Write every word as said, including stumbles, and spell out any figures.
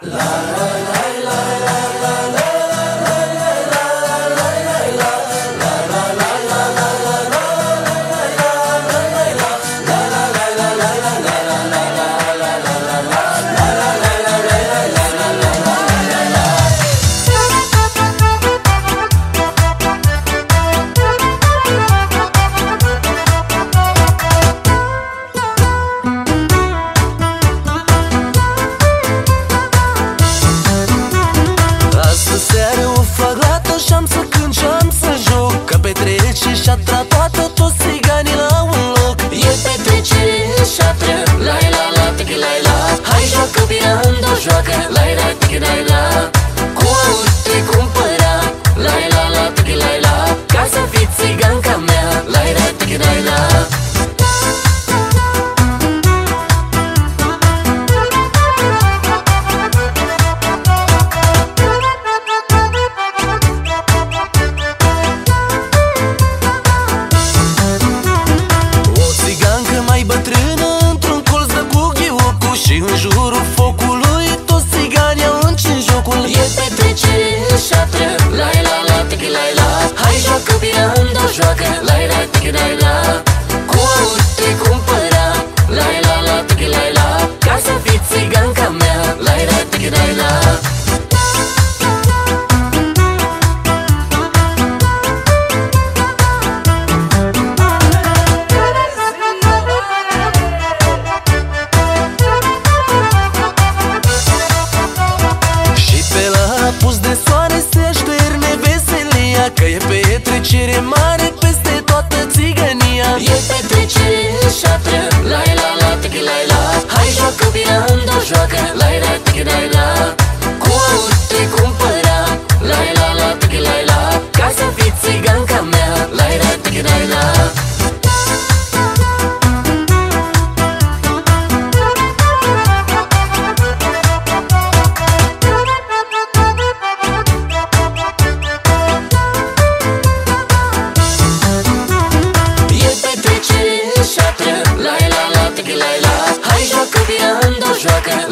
Și-a toată toți țiganii la un loc. E petrecere șatră, lai la la tiki lai la. Hai joacă bine, joacă, lai la tiki lai la. Cu aur te cumpăra, lai la la tiki lai la. Ca să fii țiganca mea, lai la tiki lai la. Și în jurul focului toți țiganii au încins jocul. E petrecere șatră, lai la la tiki lai la. Hai joacă bine, joacă, lai la tiki lai la. Cu aur te cumpăra, lai la la tiki lai la. Ca să fii țiganca mea, lai la tiki lai la. Pus de soare se șterne veselia, că e petrecere mare peste toată țigănia. E petrecere șatră, lai la la tiki lai la. Hai joacă bine, joacă, lai la tiki lai la. Cu aur te cumpăra, lai la la tiki lai la. Ca să fii țiganca mea, lai la tiki lai la. Joacă,